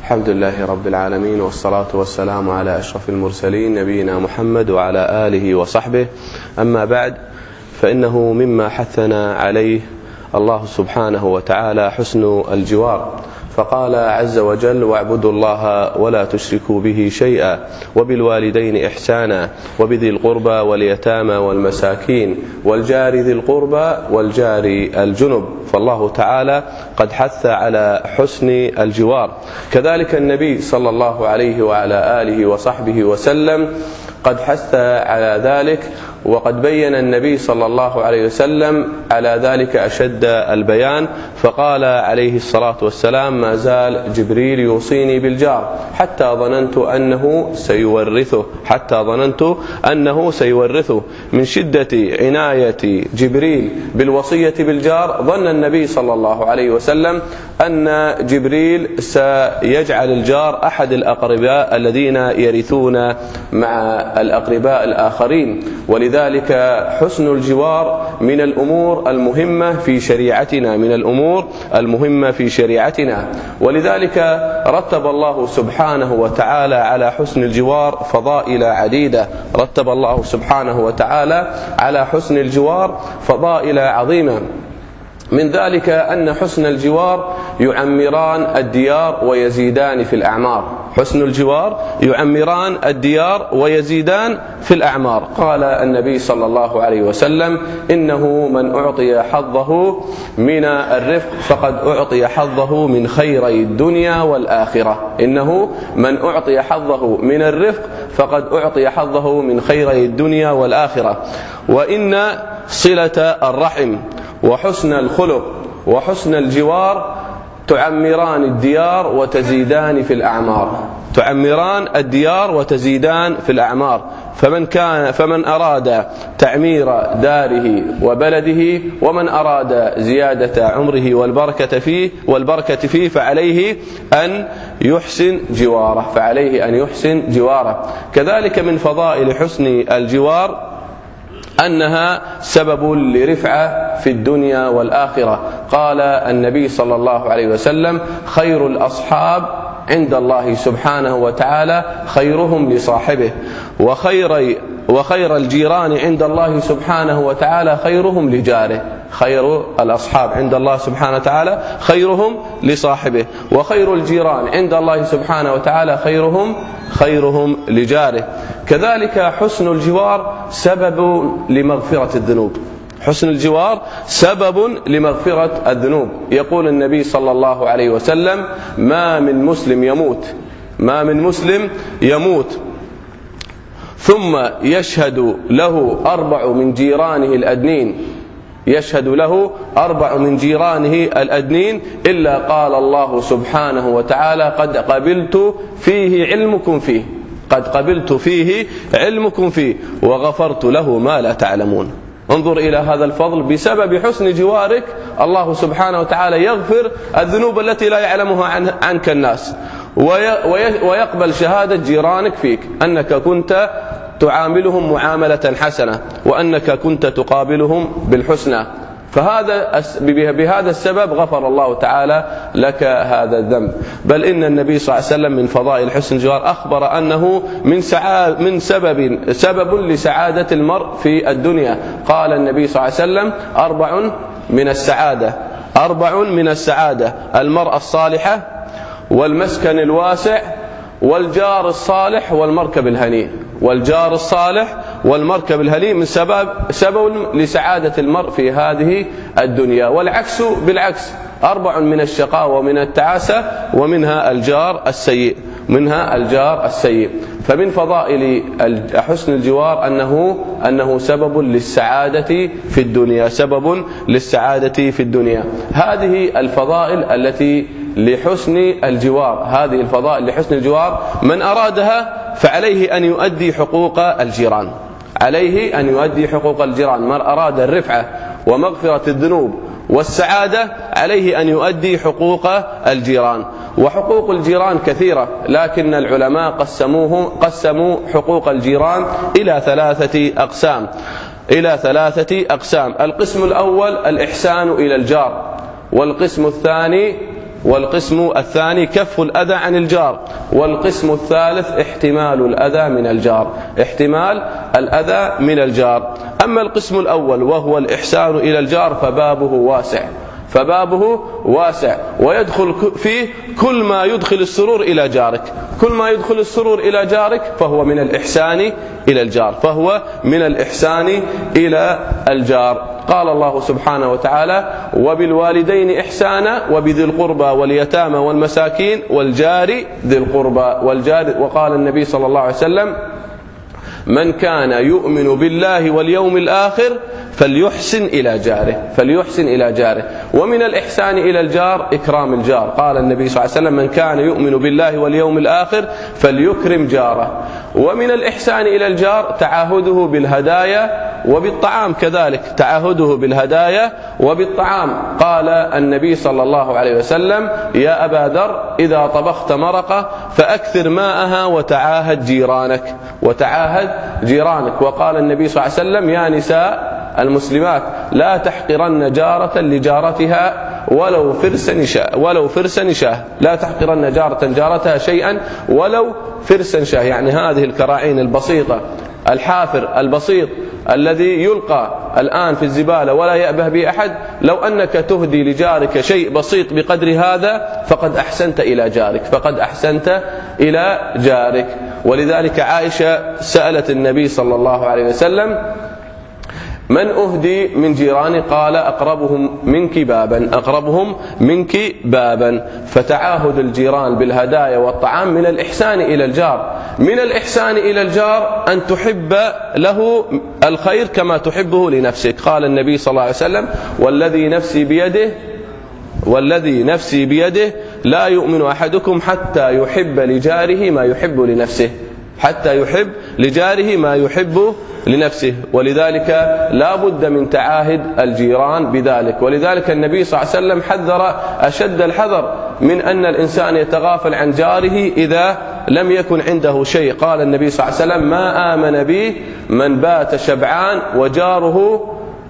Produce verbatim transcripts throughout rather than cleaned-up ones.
الحمد لله رب العالمين، والصلاة والسلام على أشرف المرسلين نبينا محمد وعلى آله وصحبه. أما بعد، فإنه مما حثنا عليه الله سبحانه وتعالى حسن الجوار، فقال عز وجل: واعبدوا الله ولا تشركوا به شيئا وبالوالدين إحسانا وبذي القربى واليتامى والمساكين والجار ذي القربى والجار الجنب. فالله تعالى قد حث على حسن الجوار. كذلك النبي صلى الله عليه وعلى آله وصحبه وسلم قد حث على ذلك، وقد بين النبي صلى الله عليه وسلم على ذلك أشد البيان، فقال عليه الصلاة والسلام: ما زال جبريل يوصيني بالجار حتى ظننت أنه سيورثه حتى ظننت أنه سيورثه. من شدة عناية جبريل بالوصية بالجار ظن النبي صلى الله عليه وسلم أن جبريل سيجعل الجار أحد الأقرباء الذين يرثون مع الأقرباء الآخرين، ولذلك حسن الجوار من الأمور المهمة في شريعتنا من الأمور المهمة في شريعتنا ولذلك رتب الله سبحانه وتعالى على حسن الجوار فضائل عديدة رتب الله سبحانه وتعالى على حسن الجوار فضائل عظيمة. من ذلك أن حسن الجوار يعمران الديار ويزيدان في الأعمار. حسن الجوار يعمران الديار ويزيدان في الأعمار. قال النبي صلى الله عليه وسلم: إنه من أعطي حظه من الرفق فقد أعطي حظه من خيري الدنيا والآخرة. إنه من أعطي حظه من الرفق فقد أعطي حظه من خيري الدنيا والآخرة. وإن صلة الرحم وحسن الخلق وحسن الجوار تعمران الديار وتزيدان في الأعمار تعمران الديار وتزيدان في الأعمار. فمن كان فمن أراد تعمير داره وبلده ومن أراد زيادة عمره والبركة فيه والبركة فيه فعليه أن يحسن جواره فعليه أن يحسن جواره. كذلك من فضائل حسن الجوار أنها سبب لرفعة في الدنيا والآخرة. قال النبي صلى الله عليه وسلم: خير الأصحاب عند الله سبحانه وتعالى خيرهم لصاحبه، وخير وخير الجيران عند الله سبحانه وتعالى خيرهم لجاره. خير الأصحاب عند الله سبحانه وتعالى خيرهم لصاحبه، وخير الجيران عند الله سبحانه وتعالى خيرهم خيرهم لجاره. كذلك حسن الجوار سبب لمغفرة الذنوب. حسن الجوار سبب لمغفرة الذنوب. يقول النبي صلى الله عليه وسلم: ما من مسلم يموت ما من مسلم يموت ثم يشهد له أربع من جيرانه الأدنين يشهد له أربع من جيرانه الأدنين إلا قال الله سبحانه وتعالى: قد قبلت فيه علمكم فيه قد قبلت فيه علمكم فيه وغفرت له ما لا تعلمون. انظر إلى هذا الفضل. بسبب حسن جوارك الله سبحانه وتعالى يغفر الذنوب التي لا يعلمها عنك الناس، ويقبل شهادة جيرانك فيك أنك كنت تعاملهم معاملة حسنة وأنك كنت تقابلهم بالحسنى. فهذا بهذا السبب غفر الله تعالى لك هذا الذنب. بل إن النبي صلى الله عليه وسلم من فضائل حسن الجوار أخبر أنه من سعاد من سبب سبب لسعادة المرء في الدنيا. قال النبي صلى الله عليه وسلم: أربع من السعادة أربع من السعادة المرأة الصالحة والمسكن الواسع والجار الصالح والمركب الهنيء. والجار الصالح والمركب الهنيء من سبب سبب لسعادة المرء في هذه الدنيا. والعكس بالعكس، أربع من الشقاء ومن التعاسة ومنها الجار السيء منها الجار السيء. فمن فضائل حسن الجوار أنه أنه سبب للسعادة في الدنيا سبب للسعادة في الدنيا. هذه الفضائل التي لحسن الجوار هذه الفضائل لحسن الجوار من أرادها فعليه أن يؤدي حقوق الجيران عليه أن يؤدي حقوق الجيران. من أراد الرفعة ومغفرة الذنوب والسعادة عليه أن يؤدي حقوق الجيران. وحقوق الجيران كثيرة، لكن العلماء قسموه قسموا حقوق الجيران إلى ثلاثة أقسام إلى ثلاثة أقسام. القسم الأول الإحسان إلى الجار، والقسم الثاني والقسم الثاني كف الأذى عن الجار، والقسم الثالث احتمال الأذى من الجار، احتمال الأذى من الجار. أما القسم الأول وهو الإحسان إلى الجار فبابه واسع، فبابه واسع ويدخل فيه كل ما يدخل السرور إلى جارك، كل ما يدخل السرور إلى جارك فهو من الإحسان إلى الجار، فهو من الإحسان إلى الجار. قال الله سبحانه وتعالى: وبالوالدين إحسانا وبذي القربى واليتامى والمساكين والجار ذي القربى والجار. وقال النبي صلى الله عليه وسلم: من كان يؤمن بالله واليوم الآخر فليحسن إلى جاره، فليحسن إلى جاره. ومن الإحسان إلى الجار إكرام الجار، قال النبي صلى الله عليه وسلم: من كان يؤمن بالله واليوم الآخر فليكرم جاره. ومن الإحسان إلى الجار تعاهده بالهدايا وبالطعام، كذلك تعاهده بالهدايا وبالطعام. قال النبي صلى الله عليه وسلم: يا أبا ذر إذا طبخت مرقة فأكثر ماءها وتعاهد جيرانك، وتعاهد جيرانك. وقال النبي صلى الله عليه وسلم: يا نساء المسلمات لا تحقرن جارة لجارتها ولو فرس نشاء، ولو فرس نشاء، لا تحقرن جارة جارتها شيئا ولو فرس نشاء. يعني هذه الكراعين البسيطة، الحافر البسيط الذي يلقى الآن في الزبالة ولا يأبه به أحد، لو أنك تهدي لجارك شيء بسيط بقدر هذا فقد أحسنت إلى جارك، فقد أحسنت إلى جارك. ولذلك عائشة سألت النبي صلى الله عليه وسلم: من أهدي من جيراني؟ قال: أقربهم منك بابا، أقربهم منك بابا. فتعاهد الجيران بالهدايا والطعام من الإحسان إلى الجار. من الإحسان إلى الجار أن تحب له الخير كما تحبه لنفسك. قال النبي صلى الله عليه وسلم: والذي نفسي بيده والذي نفسي بيده لا يؤمن أحدكم حتى يحب لجاره ما يحب لنفسه، حتى يحب لجاره ما يحب لنفسه. ولذلك لا بد من تعاهد الجيران بذلك. ولذلك النبي صلى الله عليه وسلم حذر أشد الحذر من أن الإنسان يتغافل عن جاره إذا لم يكن عنده شيء. قال النبي صلى الله عليه وسلم: ما آمن بي من بات شبعان وجاره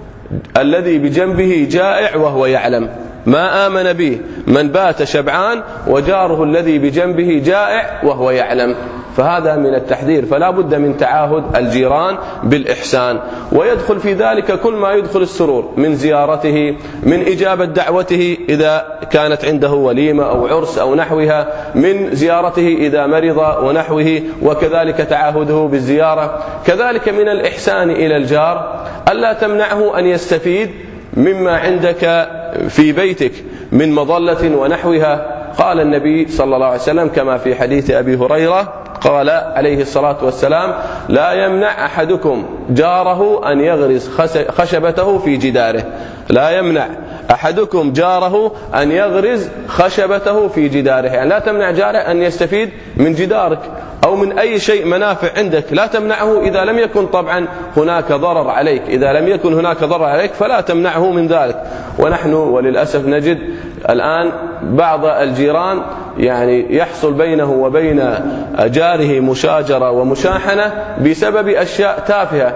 الذي بجنبه جائع وهو يعلم. ما آمن به من بات شبعان وجاره الذي بجنبه جائع وهو يعلم. فهذا من التحذير. فلا بد من تعاهد الجيران بالإحسان، ويدخل في ذلك كل ما يدخل السرور من زيارته، من إجابة دعوته إذا كانت عنده وليمة أو عرس أو نحوها، من زيارته إذا مرض ونحوه، وكذلك تعاهده بالزيارة. كذلك من الإحسان إلى الجار ألا تمنعه أن يستفيد مما عندك في بيتك من مظلة ونحوها. قال النبي صلى الله عليه وسلم كما في حديث أبي هريرة قال عليه الصلاة والسلام: لا يمنع أحدكم جاره أن يغرس خشبته في جداره، لا يمنع أحدكم جاره أن يغرز خشبته في جداره. يعني لا تمنع جاره أن يستفيد من جدارك أو من أي شيء منافع عندك، لا تمنعه إذا لم يكن طبعا هناك ضرر عليك، إذا لم يكن هناك ضرر عليك فلا تمنعه من ذلك. ونحن وللأسف نجد الآن بعض الجيران يعني يحصل بينه وبين جاره مشاجرة ومشاحنة بسبب أشياء تافهة،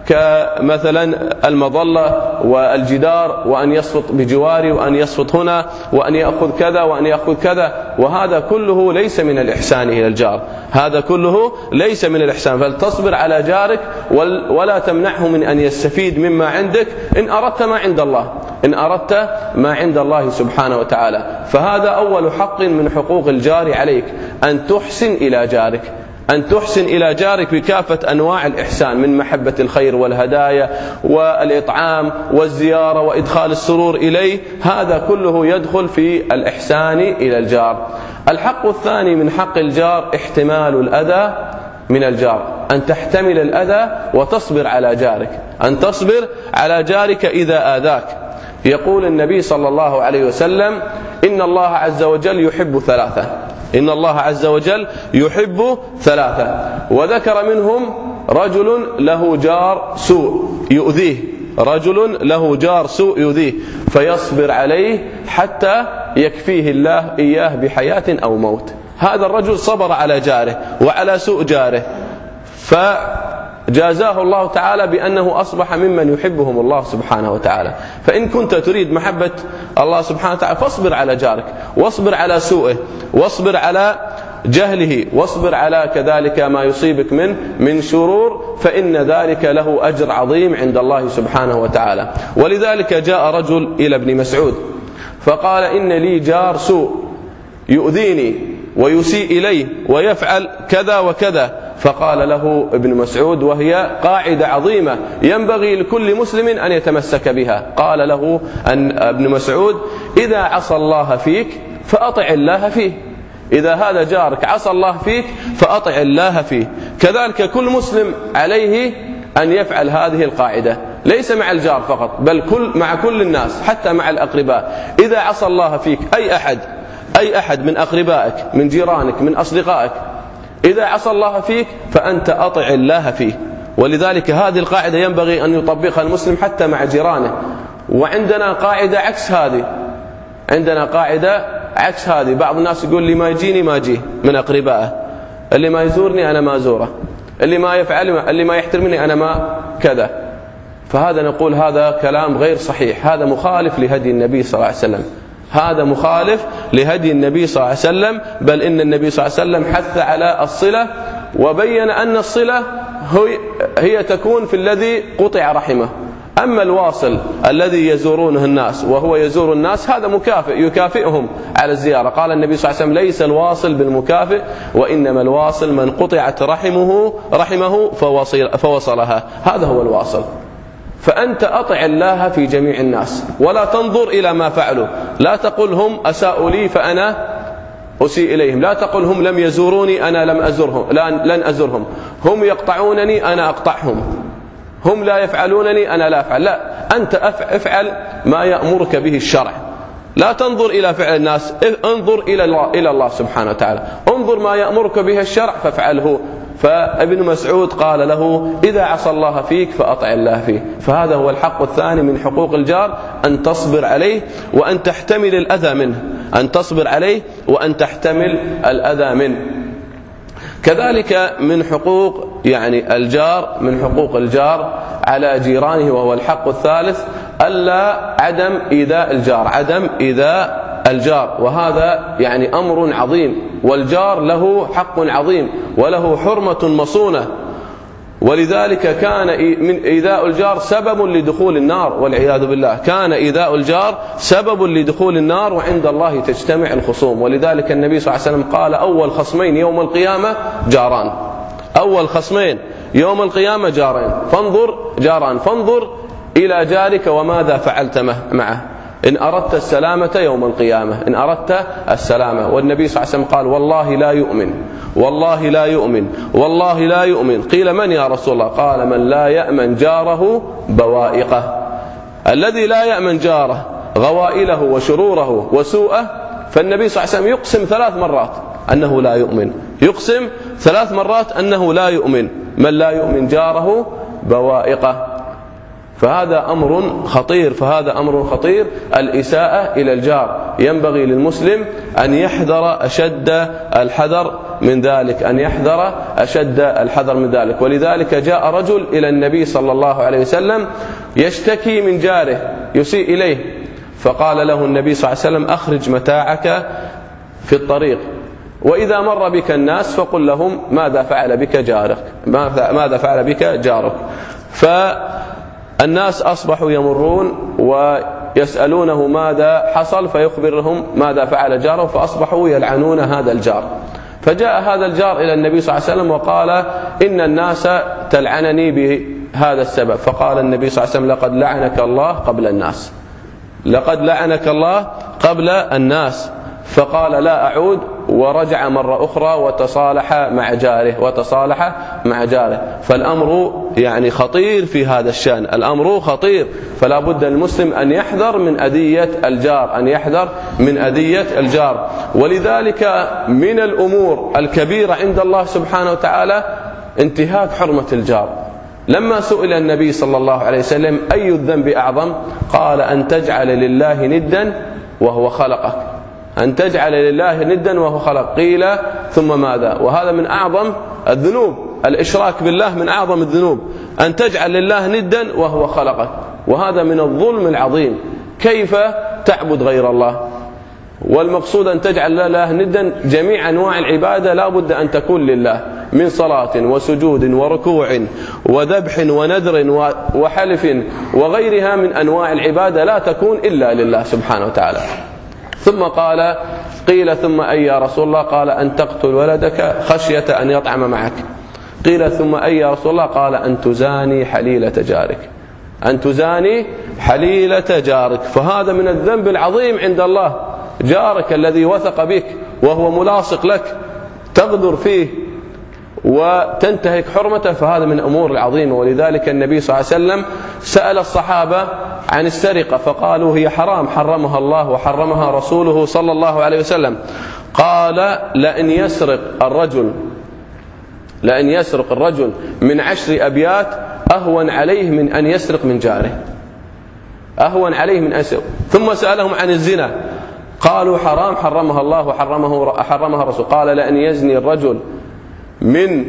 كمثلا المظلة والجدار، وأن يصفط بجواري وأن يصفط هنا وأن يأخذ كذا وأن يأخذ كذا. وهذا كله ليس من الإحسان إلى الجار، هذا كله ليس من الإحسان. فلتصبر على جارك ولا تمنعه من أن يستفيد مما عندك إن أردت ما عند الله، إن أردت ما عند الله سبحانه وتعالى. فهذا أول حق من حقوق الجار عليك، أن تحسن إلى جارك، أن تحسن إلى جارك بكافة أنواع الإحسان من محبة الخير والهدايا والإطعام والزيارة وإدخال السرور إليه. هذا كله يدخل في الإحسان إلى الجار. الحق الثاني من حق الجار احتمال الأذى من الجار، أن تحتمل الأذى وتصبر على جارك، أن تصبر على جارك إذا آذاك. يقول النبي صلى الله عليه وسلم: إن الله عز وجل يحب ثلاثة، إن الله عز وجل يحب ثلاثة، وذكر منهم رجل له جار سوء يؤذيه، رجل له جار سوء يؤذيه فيصبر عليه حتى يكفيه الله إياه بحياة أو موت. هذا الرجل صبر على جاره وعلى سوء جاره، فجاء جازاه الله تعالى بأنه أصبح ممن يحبهم الله سبحانه وتعالى. فإن كنت تريد محبة الله سبحانه وتعالى فاصبر على جارك، واصبر على سوءه، واصبر على جهله، واصبر على كذلك ما يصيبك من من شرور، فإن ذلك له أجر عظيم عند الله سبحانه وتعالى. ولذلك جاء رجل إلى ابن مسعود فقال: إن لي جار سوء يؤذيني ويسيء إليه ويفعل كذا وكذا. فقال له ابن مسعود، وهي قاعدة عظيمة ينبغي لكل مسلم أن يتمسك بها، قال له أن ابن مسعود: إذا عصى الله فيك فأطع الله فيه. إذا هذا جارك عصى الله فيك فأطع الله فيه. كذلك كل مسلم عليه أن يفعل هذه القاعدة، ليس مع الجار فقط بل كل مع كل الناس حتى مع الأقرباء. إذا عصى الله فيك أي أحد أي أحد من أقربائك، من جيرانك، من أصدقائك، إذا عصى الله فيك فأنت أطع الله فيه. ولذلك هذه القاعدة ينبغي أن يطبقها المسلم حتى مع جيرانه. وعندنا قاعدة عكس هذه، عندنا قاعدة عكس هذه. بعض الناس يقول: لي ما يجيني ما يجيه من أقربائه، اللي ما يزورني أنا ما أزوره، اللي ما يفعل اللي ما يحترمني أنا ما كذا. فهذا نقول هذا كلام غير صحيح، هذا مخالف لهدي النبي صلى الله عليه وسلم، هذا مخالف لهدي النبي صلى الله عليه وسلم. بل إن النبي صلى الله عليه وسلم حث على الصلة، وبين أن الصلة هي تكون في الذي قطع رحمه. أما الواصل الذي يزورونه الناس وهو يزور الناس هذا مكافئ يكافئهم على الزيارة. قال النبي صلى الله عليه وسلم: ليس الواصل بالمكافئ، وإنما الواصل من قطعت رحمه رحمه فوصل فوصلها، هذا هو الواصل. فأنت أطع الله في جميع الناس، ولا تنظر إلى ما فعلوا. لا تقل هم أساءوا لي فأنا أسيء إليهم، لا تقل هم لم يزوروني أنا لم أزرهم لن أزرهم، هم يقطعونني أنا أقطعهم، هم لا يفعلونني أنا لا أفعل. لا، أنت افعل ما يأمرك به الشرع. لا تنظر إلى فعل الناس، انظر إلى الله, إلى الله سبحانه وتعالى. انظر ما يأمرك به الشرع فافعله. فابن مسعود قال له: إذا عصى الله فيك فأطع الله فيه. فهذا هو الحق الثاني من حقوق الجار، أن تصبر عليه وأن تحتمل الأذى منه، أن تصبر عليه وأن تحتمل الأذى منه. كذلك من حقوق يعني الجار، من حقوق الجار على جيرانه، وهو الحق الثالث، ألا عدم إيذاء الجار، عدم إيذاء الجار. وهذا يعني أمر عظيم، والجار له حق عظيم وله حرمة مصونة. ولذلك كان من إيذاء الجار سبب لدخول النار والعياذ بالله، كان إيذاء الجار سبب لدخول النار، وعند الله تجتمع الخصوم. ولذلك النبي صلى الله عليه وسلم قال: أول خصمين يوم القيامة جاران، أول خصمين يوم القيامة جارين، فانظر جاران فانظر إلى جارك وماذا فعلت معه إن أردت السلامة يوم القيامة، إن أردت السلامة. والنبي صلى الله عليه وسلم قال: والله لا يؤمن، والله لا يؤمن، والله لا يؤمن. قيل: من يا رسول الله؟ قال: من لا يأمن جاره بوائقه. الذي لا يأمن جاره غوائله وشروره وسوءه، فالنبي صلى الله عليه وسلم يقسم ثلاث مرات أنه لا يؤمن، يقسم ثلاث مرات أنه لا يؤمن، من لا يؤمن جاره بوائقه. فهذا أمر خطير، فهذا أمر خطير الإساءة إلى الجار. ينبغي للمسلم أن يحذر أشد الحذر من ذلك، أن يحذر أشد الحذر من ذلك. ولذلك جاء رجل إلى النبي صلى الله عليه وسلم يشتكي من جاره يسيء إليه، فقال له النبي صلى الله عليه وسلم: أخرج متاعك في الطريق، وإذا مر بك الناس فقل لهم ماذا فعل بك جارك، ماذا فعل بك جارك. ف الناس أصبحوا يمرون ويسألونه ماذا حصل، فيخبرهم ماذا فعل جاره، فأصبحوا يلعنون هذا الجار. فجاء هذا الجار إلى النبي صلى الله عليه وسلم وقال: إن الناس تلعنني بهذا السبب. فقال النبي صلى الله عليه وسلم: لقد لعنك الله قبل الناس، لقد لعنك الله قبل الناس. فقال: لا أعود، ورجع مرة أخرى وتصالح مع جاره، وتصالح مع جاره. فالأمر يعني خطير في هذا الشأن، الأمر خطير. فلا بد المسلم أن يحذر من أذية الجار، أن يحذر من أذية الجار. ولذلك من الأمور الكبيرة عند الله سبحانه وتعالى انتهاك حرمة الجار. لما سئل النبي صلى الله عليه وسلم: أي الذنب أعظم؟ قال: أن تجعل لله ندا وهو خلقك، أن تجعل لله ندا وهو خلق. قيل: ثم ماذا؟ وهذا من أعظم الذنوب، الإشراك بالله من أعظم الذنوب، أن تجعل لله ندا وهو خلقك، وهذا من الظلم العظيم. كيف تعبد غير الله؟ والمقصود أن تجعل لله ندا. جميع أنواع العبادة لا بد أن تكون لله، من صلاة وسجود وركوع وذبح ونذر وحلف وغيرها من أنواع العبادة لا تكون إلا لله سبحانه وتعالى. ثم قال: قيل ثم أي يا رسول الله؟ قال: أن تقتل ولدك خشية أن يطعم معك. قيل ثم أي يا رسول الله؟ قال: أن تزاني حليلة جارك. أن تزاني حليلة جارك. فهذا من الذنب العظيم عند الله. جارك الذي وثق بك وهو ملاصق لك تغدر فيه وتنتهك حرمته، فهذا من الأمور العظيمة. ولذلك النبي صلى الله عليه وسلم سأل الصحابة عن السرقة فقالوا: هي حرام، حرمها الله وحرمها رسوله صلى الله عليه وسلم. قال: لأن يسرق الرجل لأن يسرق الرجل من عشر أبيات أهون عليه من أن يسرق من جاره. أهون عليه من أسر. ثم سألهم عن الزنا قالوا: حرام، حرمها الله وحرمه حرمها الرسول. قال: لأن يزني الرجل من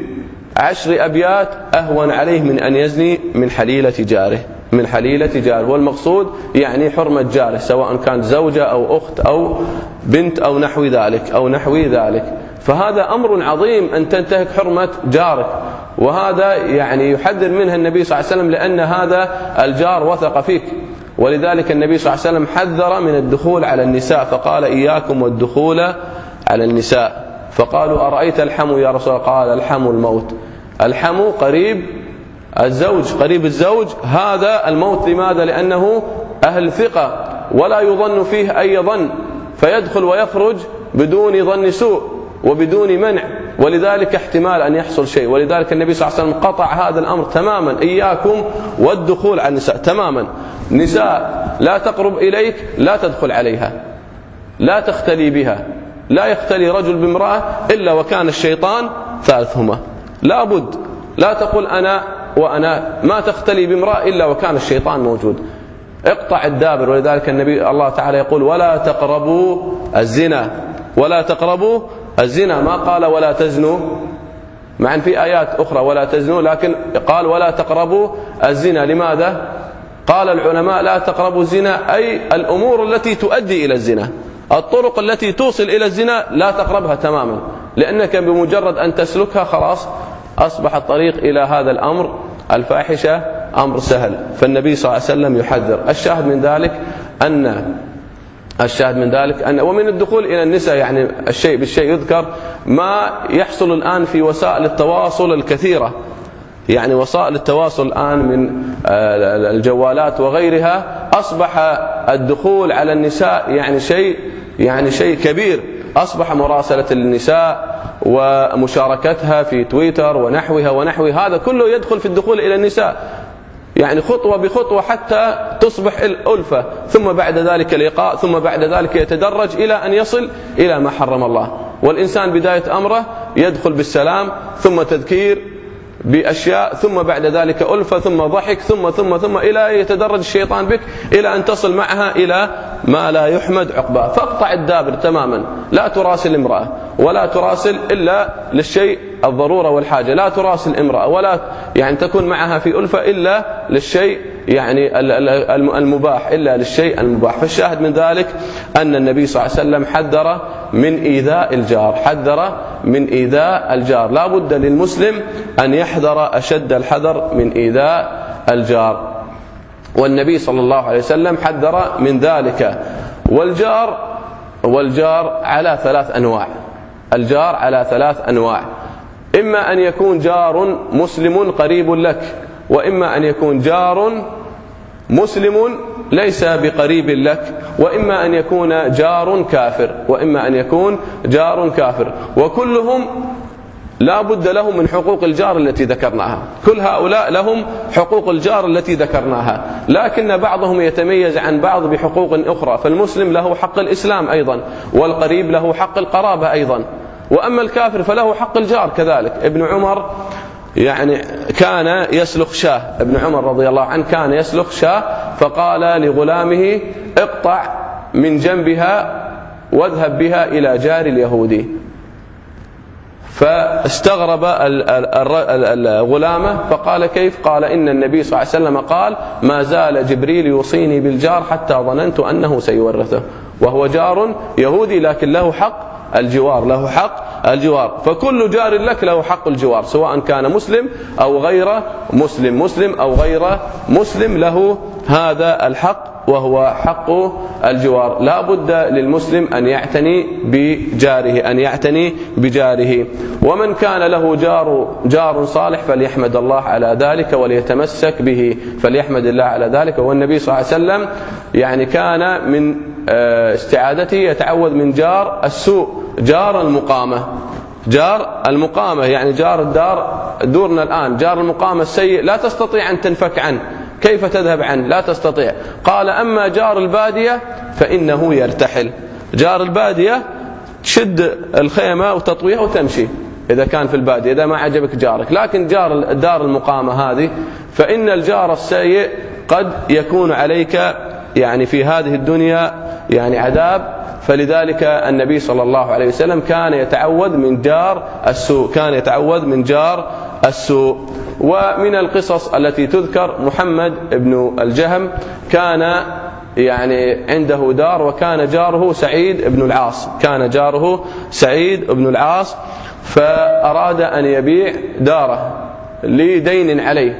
عشر أبيات أهون عليه من أن يزني من حليلة جاره من حليلة جاره. والمقصود يعني حرمة جاره، سواء كانت زوجة أو أخت أو بنت أو نحو ذلك أو نحو ذلك. فهذا أمر عظيم أن تنتهك حرمة جارك، وهذا يعني يحذر منها النبي صلى الله عليه وسلم، لأن هذا الجار وثق فيك. ولذلك النبي صلى الله عليه وسلم حذر من الدخول على النساء فقال: إياكم والدخول على النساء. فقالوا: أرأيت الحمو يا رسول الله؟ قال: الحمو الموت. الحمو قريب الزوج، قريب الزوج هذا الموت. لماذا؟ لأنه أهل ثقة ولا يظن فيه أي ظن، فيدخل ويخرج بدون ظن سوء وبدون منع، ولذلك احتمال أن يحصل شيء. ولذلك النبي صلى الله عليه وسلم قطع هذا الأمر تماما: إياكم والدخول على النساء تماما. نساء لا تقرب إليك، لا تدخل عليها، لا تختلي بها. لا يختلي رجل بامرأة إلا وكان الشيطان ثالثهما. لا بد، لا تقول أنا وأنا، ما تختلي بامرأة إلا وكان الشيطان موجود. اقطع الدابر. ولذلك النبي الله تعالى يقول: ولا تقربوا الزنا، ولا تقربوا الزنا، ما قال ولا تزنوا، مع أن في آيات أخرى ولا تزنوا، لكن قال ولا تقربوا الزنا. لماذا؟ قال العلماء: لا تقربوا الزنا أي الأمور التي تؤدي إلى الزنا، الطرق التي توصل إلى الزنا لا تقربها تماما، لأنك بمجرد أن تسلكها خلاص أصبح الطريق إلى هذا الأمر الفاحشة أمر سهل. فالنبي صلى الله عليه وسلم يحذر. الشاهد من ذلك أن الشاهد من ذلك أن ومن الدخول إلى النساء يعني الشيء بالشيء يذكر ما يحصل الآن في وسائل التواصل الكثيرة. يعني وسائل التواصل الآن من الجوالات وغيرها أصبح الدخول على النساء يعني شيء يعني شيء كبير. أصبح مراسلة النساء ومشاركتها في تويتر ونحوها ونحوها، هذا كله يدخل في الدخول إلى النساء، يعني خطوة بخطوة حتى تصبح الألفة، ثم بعد ذلك اللقاء، ثم بعد ذلك يتدرج إلى أن يصل إلى ما حرم الله. والإنسان بداية أمره يدخل بالسلام، ثم تذكير بأشياء، ثم بعد ذلك ألفة، ثم ضحك، ثم ثم ثم إلى يتدرج الشيطان بك إلى أن تصل معها إلى ما لا يحمد عقباه. فاقطع الدابر تماما. لا تراسل امرأة، ولا تراسل إلا للشيء الضرورة والحاجة. لا تراسل امرأة ولا يعني تكون معها في ألفة إلا للشيء يعني المباح، إلا للشيء المباح. فالشاهد من ذلك أن النبي صلى الله عليه وسلم حذر من إيذاء الجار، حذر من إيذاء الجار. لا بد للمسلم أن يحذر أشد الحذر من إيذاء الجار، والنبي صلى الله عليه وسلم حذر من ذلك. والجار والجار على ثلاث أنواع. الجار على ثلاث أنواع: إما أن يكون جار مسلم قريب لك، وإما أن يكون جار مسلم ليس بقريب لك، وإما أن يكون جار كافر، وإما أن يكون جار كافر. وكلهم لا بد لهم من حقوق الجار التي ذكرناها. كل هؤلاء لهم حقوق الجار التي ذكرناها، لكن بعضهم يتميز عن بعض بحقوق أخرى. فالمسلم له حق الإسلام أيضا، والقريب له حق القرابة أيضا، وأما الكافر فله حق الجار كذلك. ابن عمر يعني كان يسلخ شاه، ابن عمر رضي الله عنه كان يسلخ شاه، فقال لغلامه: اقطع من جنبها واذهب بها إلى جار اليهودي. فاستغرب الغلامة فقال كيف؟ قال إن النبي صلى الله عليه وسلم قال ما زال جبريل يوصيني بالجار حتى ظننت أنه سيورثه، وهو جار يهودي لكن له حق الجوار، له حق الجوار. فكل جار لك له حق الجوار سواء كان مسلم أو غير مسلم، مسلم أو غير مسلم له هذا الحق وهو حق الجوار. لا بد للمسلم أن يعتني بجاره، أن يعتني بجاره. ومن كان له جار جار صالح فليحمد الله على ذلك وليتمسك به، فليحمد الله على ذلك. والنبي صلى الله عليه وسلم يعني كان من استعادته يتعوذ من جار السوء، جار المقامة، جار المقامة يعني جار الدار دورنا الآن، جار المقامة السيء لا تستطيع أن تنفك عنه، كيف تذهب عنه؟ لا تستطيع. قال أما جار البادية فإنه يرتحل، جار البادية تشد الخيمة وتطويها وتمشي إذا كان في البادية، إذا ما عجبك جارك. لكن جار الدار المقامة هذه فإن الجار السيء قد يكون عليك يعني في هذه الدنيا يعني عذاب. فلذلك النبي صلى الله عليه وسلم كان يتعوذ من جار السوء، كان يتعوذ من جار السوء. ومن القصص التي تذكر محمد بن الجهم كان يعني عنده دار، وكان جاره سعيد بن العاص، كان جاره سعيد بن العاص، فأراد أن يبيع داره لدين عليه،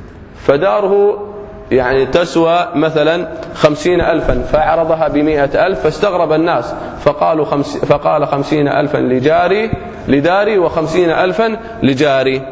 فداره يعني تسوى مثلا خمسين ألفا، فعرضها بمئة ألف، فاستغرب الناس فقالوا خمس فقال خمسين ألفا لجاري لداري وخمسين ألفا لجاري،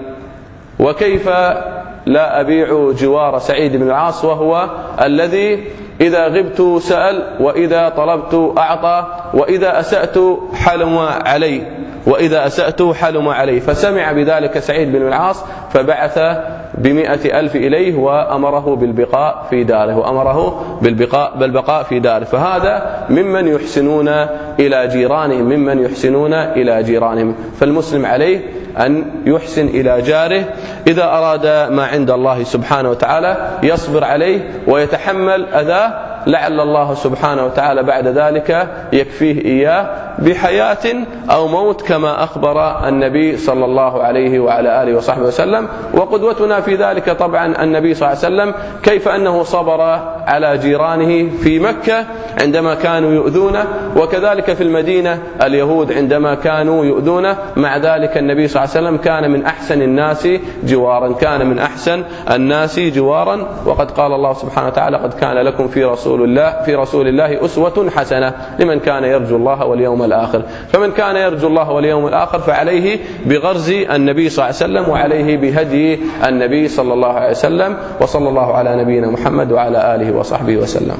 وكيف لا أبيع جوار سعيد بن العاص وهو الذي إذا غبت سأل، وإذا طلبت أعطى، وإذا أسأت حلم علي، وإذا أسأت حلم علي. فسمع بذلك سعيد بن العاص فبعث بمئة ألف إليه وأمره بالبقاء في داره، وأمره بالبقاء بالبقاء في داره. فهذا ممن يحسنون إلى جيرانهم، ممن يحسنون إلى جيرانهم. فالمسلم عليه أن يحسن إلى جاره، إذا أراد ما عند الله سبحانه وتعالى يصبر عليه ويتحمل أذاه، لعل الله سبحانه وتعالى بعد ذلك يكفيه إياه بحياة أو موت، كما أخبر النبي صلى الله عليه وعلى آله وصحبه وسلم. وقدوتنا في ذلك طبعا النبي صلى الله عليه وسلم، كيف أنه صبر على جيرانه في مكة عندما كانوا يؤذونه، وكذلك في المدينة اليهود عندما كانوا يؤذونه. مع ذلك النبي صلى الله عليه وسلم كان من أحسن الناس جوارا، كان من أحسن الناس جوارا. وقد قال الله سبحانه وتعالى قد كان لكم في رسول الله في رسول الله أسوة حسنة لمن كان يرجو الله واليوم الآخر. فمن كان يرجو الله واليوم الآخر فعليه بغرز النبي صلى الله عليه وسلم، وعليه بهدي النبي صلى الله عليه وسلم. وصلى الله على نبينا محمد وعلى آله وصحبه وسلم.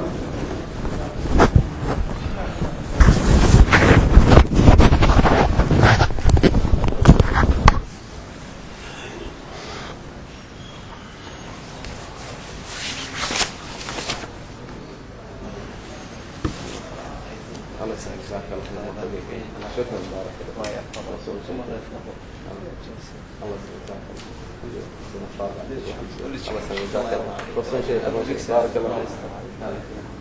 بارك الله